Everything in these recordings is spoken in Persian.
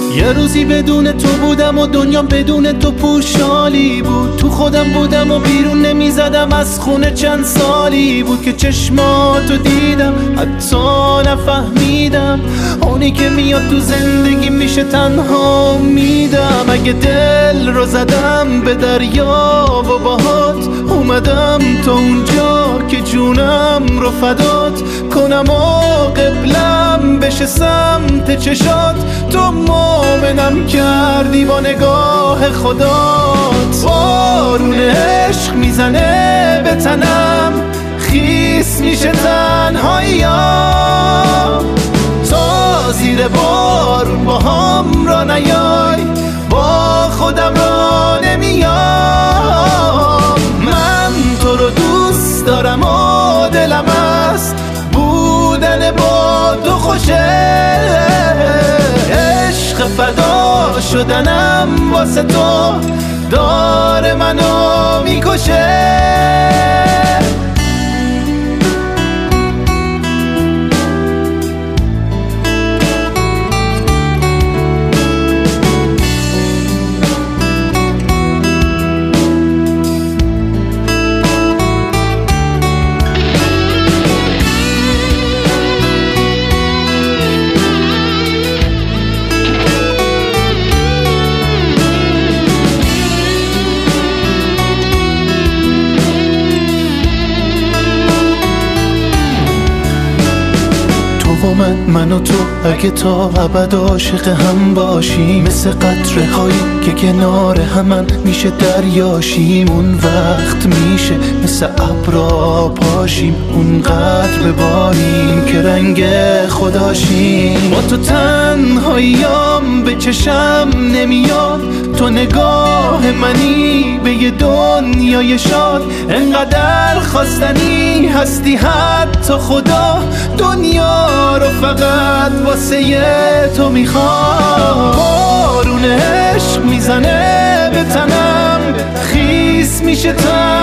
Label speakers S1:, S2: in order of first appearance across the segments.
S1: یه روزی بدون تو بودم و دنیا بدون تو پوشالی بود. تو خودم بودم و بیرون نمیزدم از خونه. چند سالی بود که چشماتو دیدم، حتی نفهمیدم اونی که میاد تو زندگی میشه تنها میدم. اگه دل رو زدم به دریا و باهات اومدم تا اونجا که جونم رو فدات کنم و قبلم بشه سمت چشات. تو مومنم کردی با نگاه خدات. بارون عشق میزنه به تنم، خیس میشه تنهایی‌ام. تا زیر بارون با هم را نیای، با خودم را نمیام. من تو رو دوست دارم و دلم است بودن با تو خوشه. عشق فدا شدنم واسه تو داره منو میکشه. من و تو اگه تا ابد عاشق هم باشیم، مثل قطره هایی که کنار همن میشه دریاشیم. اون وقت میشه مثل ابرا پاشیم، اونقدر بباریم که رنگ خداشیم. با تو تنهاییام به چشم نمیاد، تو نگاه منی به یه دنیای شاد. انقدر خواستنی هستی حتی خدا دنیا رو فقط واسه تو میخواد. بارون عشق میزنه به تنم، خیس میشه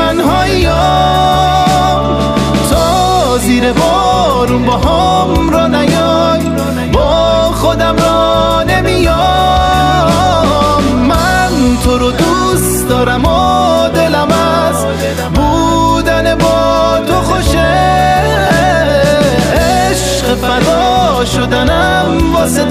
S1: تنهایی‌ام. تا زیر بارون با هم را نیای، با خودم را نمیام. من تو رو دوست دارم و دلم است بودن با تو خوشه. عشق فدا شدنم واسه